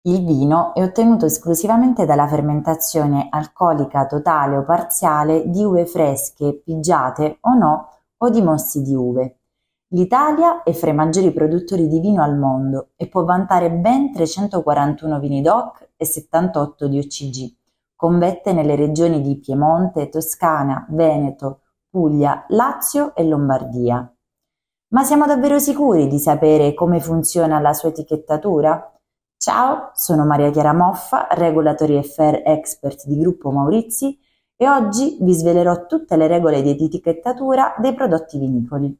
Il vino è ottenuto esclusivamente dalla fermentazione alcolica totale o parziale di uve fresche, pigiate o no, o di mossi di uve. L'Italia è fra i maggiori produttori di vino al mondo e può vantare ben 341 vini DOC e 78 di OCG, con vette nelle regioni di Piemonte, Toscana, Veneto, Puglia, Lazio e Lombardia. Ma siamo davvero sicuri di sapere come funziona la sua etichettatura? Ciao, sono Maria Chiara Moffa, Regulatory Affair Expert di Gruppo Maurizi e oggi vi svelerò tutte le regole di etichettatura dei prodotti vinicoli.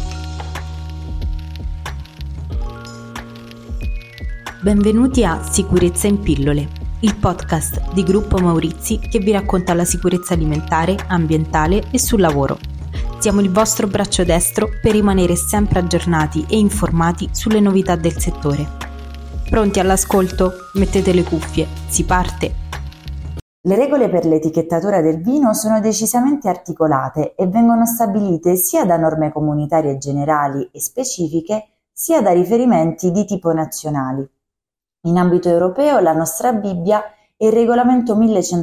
Benvenuti a Sicurezza in pillole, il podcast di Gruppo Maurizi che vi racconta la sicurezza alimentare, ambientale e sul lavoro. Siamo il vostro braccio destro per rimanere sempre aggiornati e informati sulle novità del settore. Pronti all'ascolto? Mettete le cuffie, si parte! Le regole per l'etichettatura del vino sono decisamente articolate e vengono stabilite sia da norme comunitarie generali e specifiche, sia da riferimenti di tipo nazionali. In ambito europeo la nostra Bibbia è il regolamento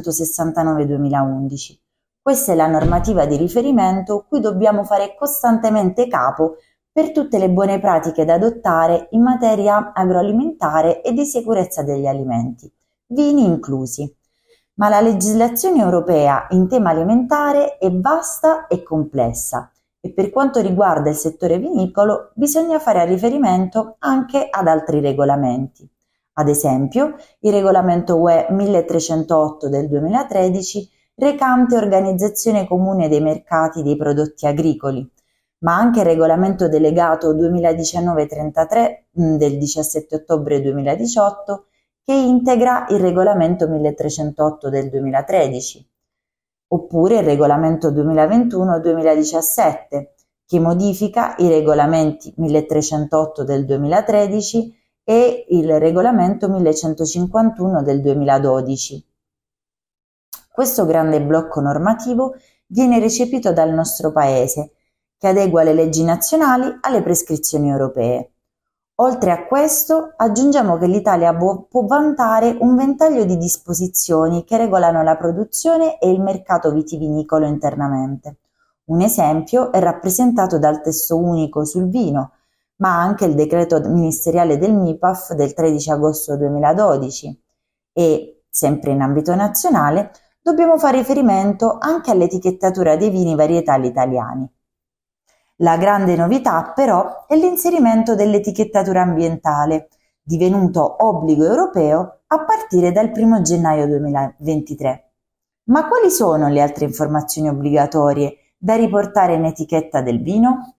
1169-2011. Questa è la normativa di riferimento cui dobbiamo fare costantemente capo per tutte le buone pratiche da adottare in materia agroalimentare e di sicurezza degli alimenti, vini inclusi. Ma la legislazione europea in tema alimentare è vasta e complessa e per quanto riguarda il settore vinicolo bisogna fare riferimento anche ad altri regolamenti. Ad esempio, il regolamento UE 1308 del 2013 recante organizzazione comune dei mercati dei prodotti agricoli, ma anche il regolamento delegato 2019-33 del 17 ottobre 2018 che integra il regolamento 1308 del 2013, oppure il regolamento 2021-2017 che modifica i regolamenti 1308 del 2013 e il regolamento 1151 del 2012. Questo grande blocco normativo viene recepito dal nostro Paese, che adegua le leggi nazionali alle prescrizioni europee. Oltre a questo, aggiungiamo che l'Italia può vantare un ventaglio di disposizioni che regolano la produzione e il mercato vitivinicolo internamente. Un esempio è rappresentato dal testo unico sul vino, ma anche il decreto ministeriale del MIPAF del 13 agosto 2012 e, sempre in ambito nazionale, dobbiamo fare riferimento anche all'etichettatura dei vini varietali italiani. La grande novità però è l'inserimento dell'etichettatura ambientale, divenuto obbligo europeo a partire dal 1 gennaio 2023. Ma quali sono le altre informazioni obbligatorie da riportare in etichetta del vino?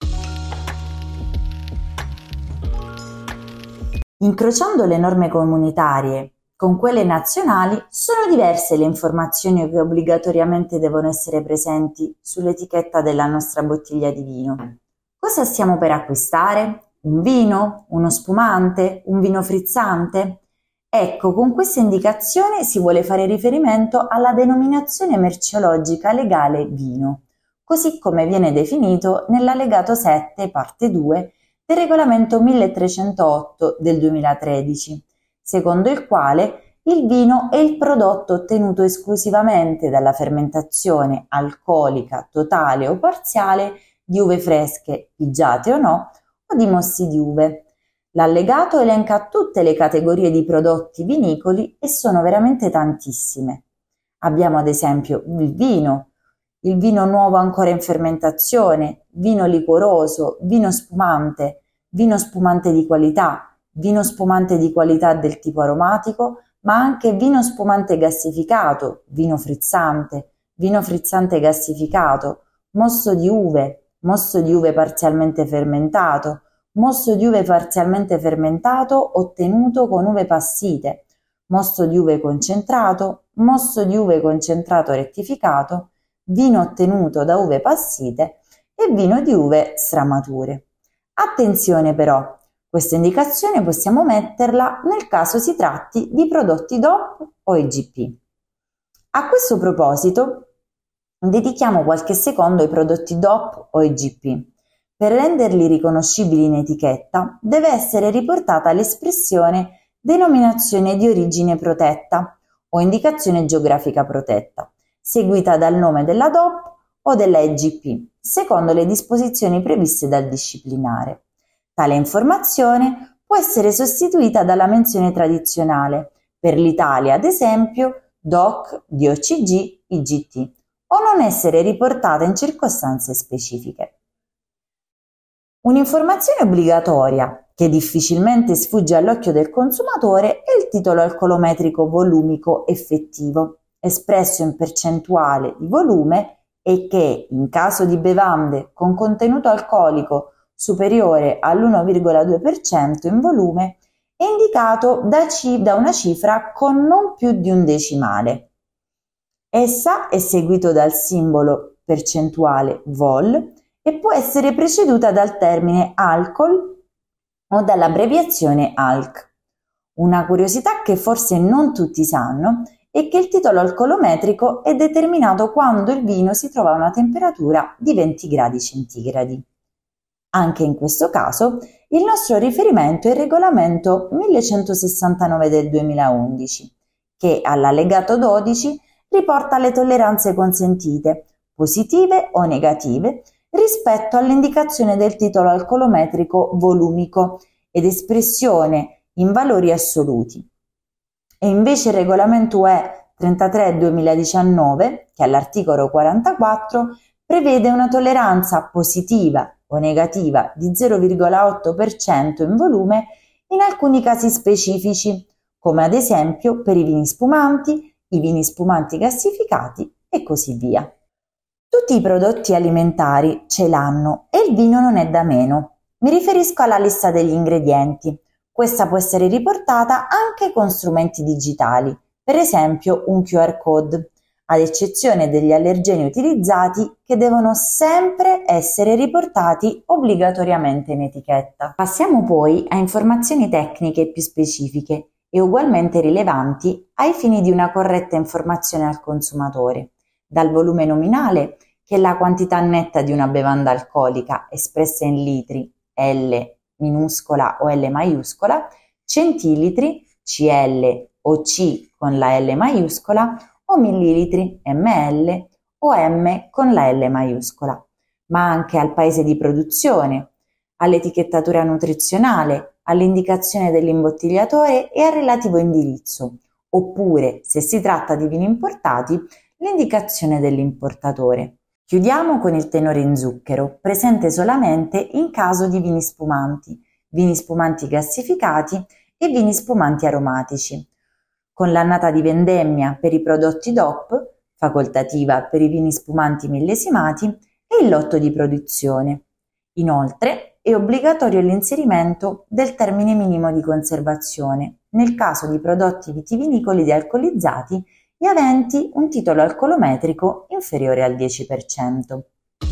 Incrociando le norme comunitarie con quelle nazionali, sono diverse le informazioni che obbligatoriamente devono essere presenti sull'etichetta della nostra bottiglia di vino. Cosa stiamo per acquistare? Un vino? Uno spumante? Un vino frizzante? Ecco, con questa indicazione si vuole fare riferimento alla denominazione merceologica legale vino, così come viene definito nell'allegato 7, parte 2, del regolamento 1308 del 2013, secondo il quale il vino è il prodotto ottenuto esclusivamente dalla fermentazione alcolica totale o parziale di uve fresche, pigiate o no, o di mossi di uve. L'allegato elenca tutte le categorie di prodotti vinicoli e sono veramente tantissime. Abbiamo ad esempio il vino nuovo ancora in fermentazione, vino liquoroso, vino spumante di qualità, vino spumante di qualità del tipo aromatico, ma anche vino spumante gassificato, vino frizzante gassificato, mosto di uve parzialmente fermentato, mosto di uve parzialmente fermentato ottenuto con uve passite, mosto di uve concentrato rettificato, vino ottenuto da uve passite e vino di uve stramature. Attenzione però, questa indicazione possiamo metterla nel caso si tratti di prodotti DOP o IGP. A questo proposito dedichiamo qualche secondo ai prodotti DOP o IGP. Per renderli riconoscibili in etichetta deve essere riportata l'espressione denominazione di origine protetta o indicazione geografica protetta, seguita dal nome della DOP o della EGP, secondo le disposizioni previste dal disciplinare. Tale informazione può essere sostituita dalla menzione tradizionale, per l'Italia ad esempio DOC, DOCG, IGT, o non essere riportata in circostanze specifiche. Un'informazione obbligatoria che difficilmente sfugge all'occhio del consumatore è il titolo alcolometrico volumico effettivo, espresso in percentuale di volume e che, in caso di bevande con contenuto alcolico superiore all'1,2% in volume, è indicato da una cifra con non più di un decimale. Essa è seguito dal simbolo percentuale vol e può essere preceduta dal termine alcol o dall'abbreviazione ALC. Una curiosità che forse non tutti sanno è che il titolo alcolometrico è determinato quando il vino si trova a una temperatura di 20 gradi centigradi. Anche in questo caso il nostro riferimento è il regolamento 1169 del 2011, che all'allegato 12 riporta le tolleranze consentite, positive o negative, rispetto all'indicazione del titolo alcolometrico volumico ed espressione in valori assoluti. E invece il regolamento UE 33/2019, che all'articolo 44 prevede una tolleranza positiva o negativa di 0,8% in volume in alcuni casi specifici, come ad esempio per i vini spumanti gassificati e così via. Tutti i prodotti alimentari ce l'hanno e il vino non è da meno. Mi riferisco alla lista degli ingredienti. Questa può essere riportata anche con strumenti digitali, per esempio un QR code, ad eccezione degli allergeni utilizzati che devono sempre essere riportati obbligatoriamente in etichetta. Passiamo poi a informazioni tecniche più specifiche e ugualmente rilevanti ai fini di una corretta informazione al consumatore, dal volume nominale, che è la quantità netta di una bevanda alcolica espressa in litri, L minuscola o L maiuscola, centilitri, CL o C con la L maiuscola, o millilitri, ml o m con la L maiuscola, ma anche al paese di produzione, all'etichettatura nutrizionale, all'indicazione dell'imbottigliatore e al relativo indirizzo, oppure, se si tratta di vini importati, l'indicazione dell'importatore. Chiudiamo con il tenore in zucchero, presente solamente in caso di vini spumanti gassificati e vini spumanti aromatici, con l'annata di vendemmia per i prodotti DOP, facoltativa per i vini spumanti millesimati e il lotto di produzione. Inoltre è obbligatorio l'inserimento del termine minimo di conservazione nel caso di prodotti vitivinicoli dealcolizzati e aventi un titolo alcolometrico inferiore al 10%.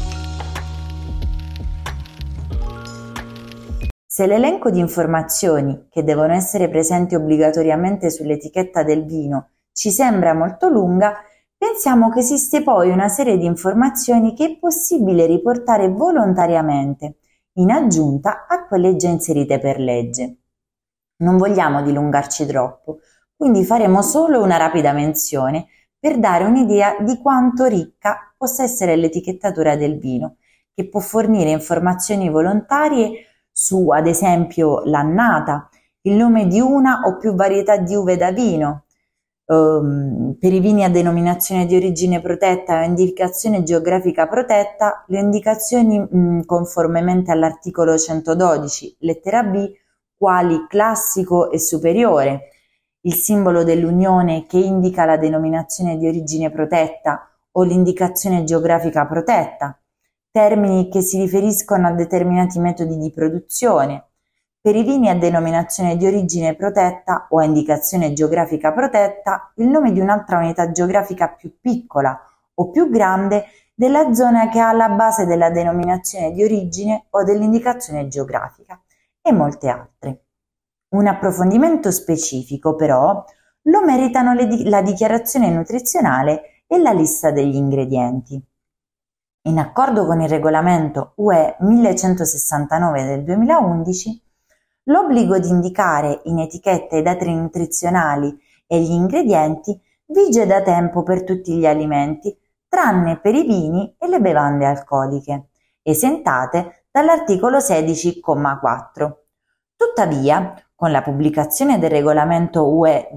Se l'elenco di informazioni che devono essere presenti obbligatoriamente sull'etichetta del vino ci sembra molto lunga, pensiamo che esiste poi una serie di informazioni che è possibile riportare volontariamente, in aggiunta a quelle già inserite per legge. Non vogliamo dilungarci troppo, quindi faremo solo una rapida menzione per dare un'idea di quanto ricca possa essere l'etichettatura del vino, che può fornire informazioni volontarie su, ad esempio, l'annata, il nome di una o più varietà di uve da vino, per i vini a denominazione di origine protetta o indicazione geografica protetta, le indicazioni conformemente all'articolo 112, lettera B, quali classico e superiore, il simbolo dell'Unione che indica la denominazione di origine protetta o l'indicazione geografica protetta, termini che si riferiscono a determinati metodi di produzione, per i vini a denominazione di origine protetta o a indicazione geografica protetta, il nome di un'altra unità geografica più piccola o più grande della zona che ha alla base della denominazione di origine o dell'indicazione geografica e molte altre. Un approfondimento specifico, però, lo meritano la dichiarazione nutrizionale e la lista degli ingredienti. In accordo con il regolamento UE 1169 del 2011, l'obbligo di indicare in etichetta i dati nutrizionali e gli ingredienti vige da tempo per tutti gli alimenti, tranne per i vini e le bevande alcoliche, esentate dall'articolo 16,4. Tuttavia, con la pubblicazione del regolamento UE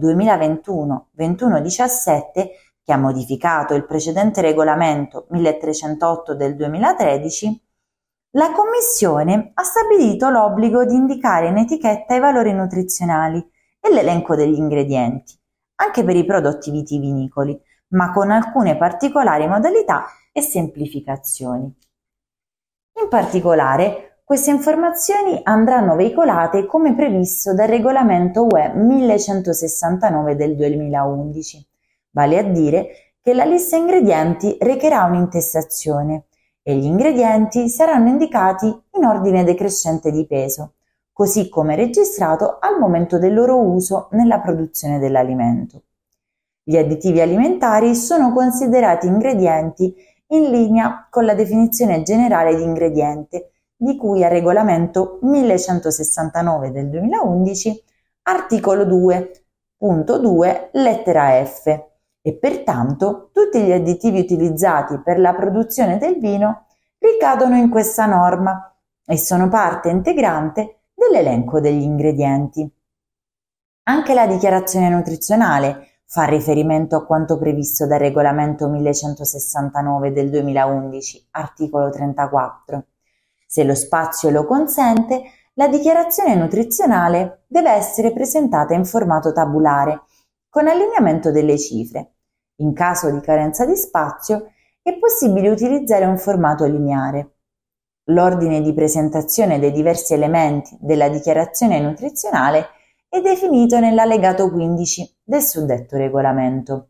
2021-2117, che ha modificato il precedente regolamento 1308 del 2013, la Commissione ha stabilito l'obbligo di indicare in etichetta i valori nutrizionali e l'elenco degli ingredienti, anche per i prodotti vitivinicoli, ma con alcune particolari modalità e semplificazioni. In particolare, queste informazioni andranno veicolate come previsto dal regolamento UE 1169 del 2011, vale a dire che la lista ingredienti recherà un'intestazione e gli ingredienti saranno indicati in ordine decrescente di peso, così come registrato al momento del loro uso nella produzione dell'alimento. Gli additivi alimentari sono considerati ingredienti in linea con la definizione generale di ingrediente di cui al regolamento 1169 del 2011, articolo 2.2, lettera F, e pertanto tutti gli additivi utilizzati per la produzione del vino ricadono in questa norma e sono parte integrante dell'elenco degli ingredienti. Anche la dichiarazione nutrizionale fa riferimento a quanto previsto dal regolamento 1169 del 2011, articolo 34. Se lo spazio lo consente, la dichiarazione nutrizionale deve essere presentata in formato tabulare, con allineamento delle cifre. In caso di carenza di spazio, è possibile utilizzare un formato lineare. L'ordine di presentazione dei diversi elementi della dichiarazione nutrizionale è definito nell'allegato 15 del suddetto regolamento.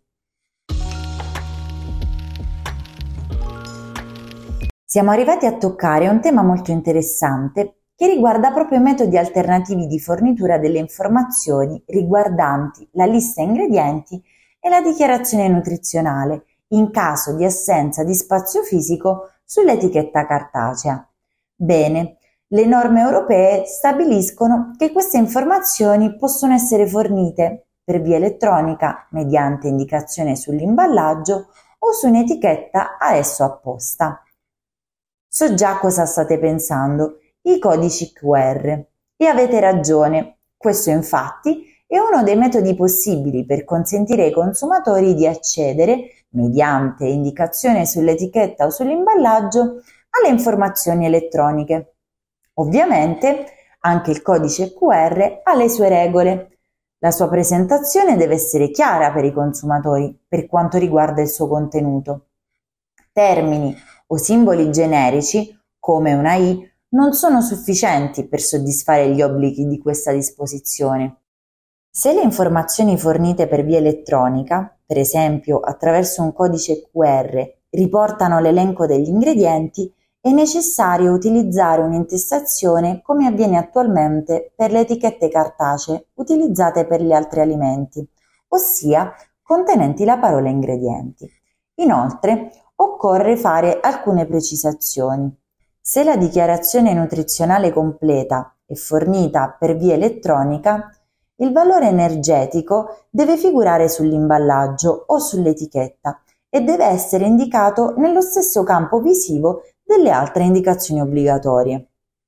Siamo arrivati a toccare un tema molto interessante che riguarda proprio i metodi alternativi di fornitura delle informazioni riguardanti la lista ingredienti e la dichiarazione nutrizionale in caso di assenza di spazio fisico sull'etichetta cartacea. Bene, le norme europee stabiliscono che queste informazioni possono essere fornite per via elettronica mediante indicazione sull'imballaggio o su un'etichetta a esso apposta. So già cosa state pensando, i codici QR. E avete ragione, questo infatti è uno dei metodi possibili per consentire ai consumatori di accedere, mediante indicazione sull'etichetta o sull'imballaggio, alle informazioni elettroniche. Ovviamente anche il codice QR ha le sue regole. La sua presentazione deve essere chiara per i consumatori per quanto riguarda il suo contenuto. Termini o simboli generici, come una I, non sono sufficienti per soddisfare gli obblighi di questa disposizione. Se le informazioni fornite per via elettronica, per esempio attraverso un codice QR, riportano l'elenco degli ingredienti, è necessario utilizzare un'intestazione come avviene attualmente per le etichette cartacee utilizzate per gli altri alimenti, ossia contenenti la parola ingredienti. Inoltre, occorre fare alcune precisazioni. Se la dichiarazione nutrizionale completa è fornita per via elettronica, il valore energetico deve figurare sull'imballaggio o sull'etichetta e deve essere indicato nello stesso campo visivo delle altre indicazioni obbligatorie.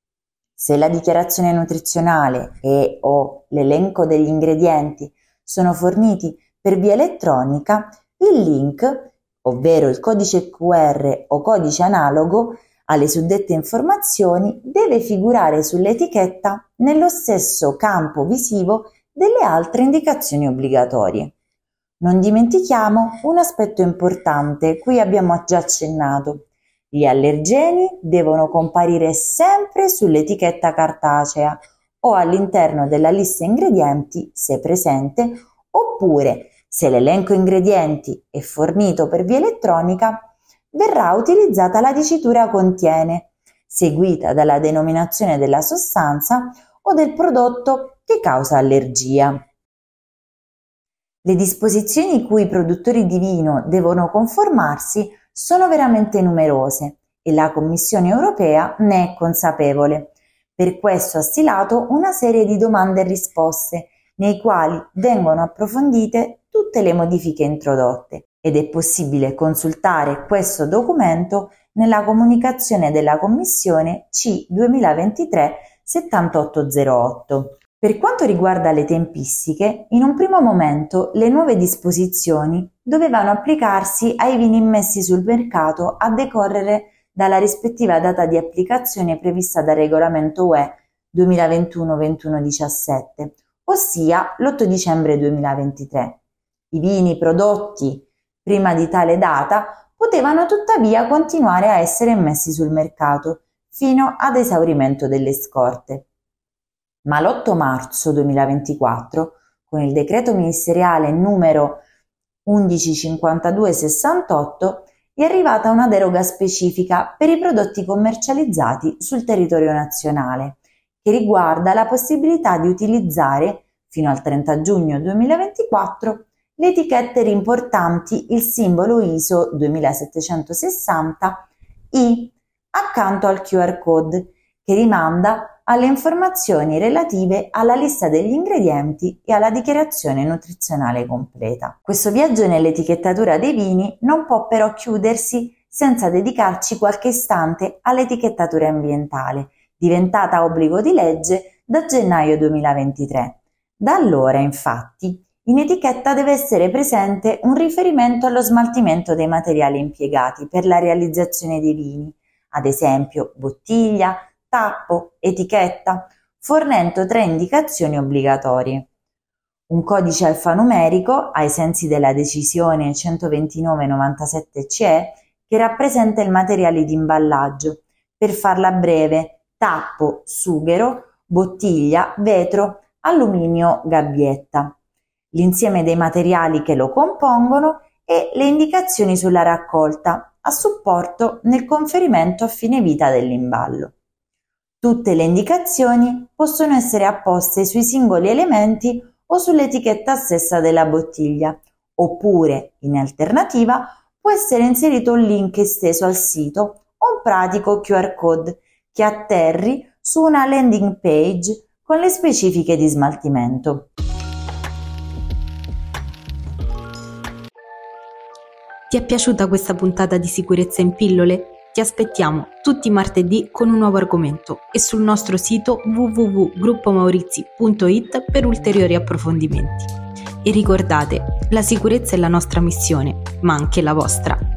Se la dichiarazione nutrizionale e o l'elenco degli ingredienti sono forniti per via elettronica, il link, ovvero il codice QR o codice analogo alle suddette informazioni, deve figurare sull'etichetta nello stesso campo visivo delle altre indicazioni obbligatorie. Non dimentichiamo un aspetto importante cui abbiamo già accennato. Gli allergeni devono comparire sempre sull'etichetta cartacea o all'interno della lista ingredienti se presente, oppure se l'elenco ingredienti è fornito per via elettronica, verrà utilizzata la dicitura contiene, seguita dalla denominazione della sostanza o del prodotto che causa allergia. Le disposizioni cui i produttori di vino devono conformarsi sono veramente numerose e la Commissione europea ne è consapevole. Per questo ha stilato una serie di domande e risposte nei quali vengono approfondite tutte le modifiche introdotte ed è possibile consultare questo documento nella comunicazione della Commissione C 2023-7808. Per quanto riguarda le tempistiche, in un primo momento le nuove disposizioni dovevano applicarsi ai vini immessi sul mercato a decorrere dalla rispettiva data di applicazione prevista dal regolamento UE 2021-2117, ossia l'8 dicembre 2023. I vini prodotti prima di tale data potevano tuttavia continuare a essere immessi sul mercato fino ad esaurimento delle scorte. Ma l'8 marzo 2024, con il decreto ministeriale numero 1152/68, è arrivata una deroga specifica per i prodotti commercializzati sul territorio nazionale, che riguarda la possibilità di utilizzare, fino al 30 giugno 2024, le etichette rimportanti il simbolo ISO 2760 I accanto al QR code, che rimanda alle informazioni relative alla lista degli ingredienti e alla dichiarazione nutrizionale completa. Questo viaggio nell'etichettatura dei vini non può però chiudersi senza dedicarci qualche istante all'etichettatura ambientale, diventata obbligo di legge da gennaio 2023. Da allora, infatti, in etichetta deve essere presente un riferimento allo smaltimento dei materiali impiegati per la realizzazione dei vini, ad esempio bottiglia, tappo, etichetta, fornendo 3 indicazioni obbligatorie. Un codice alfanumerico, ai sensi della decisione 129/97/CE, che rappresenta il materiale di imballaggio, per farla breve, tappo, sughero, bottiglia, vetro, alluminio, gabbietta, l'insieme dei materiali che lo compongono e le indicazioni sulla raccolta, a supporto nel conferimento a fine vita dell'imballo. Tutte le indicazioni possono essere apposte sui singoli elementi o sull'etichetta stessa della bottiglia, oppure, in alternativa, può essere inserito un link esteso al sito o un pratico QR code che atterri su una landing page con le specifiche di smaltimento. Ti è piaciuta questa puntata di Sicurezza in Pillole? Ti aspettiamo tutti i martedì con un nuovo argomento e sul nostro sito www.gruppomaurizi.it per ulteriori approfondimenti. E ricordate, la sicurezza è la nostra missione, ma anche la vostra.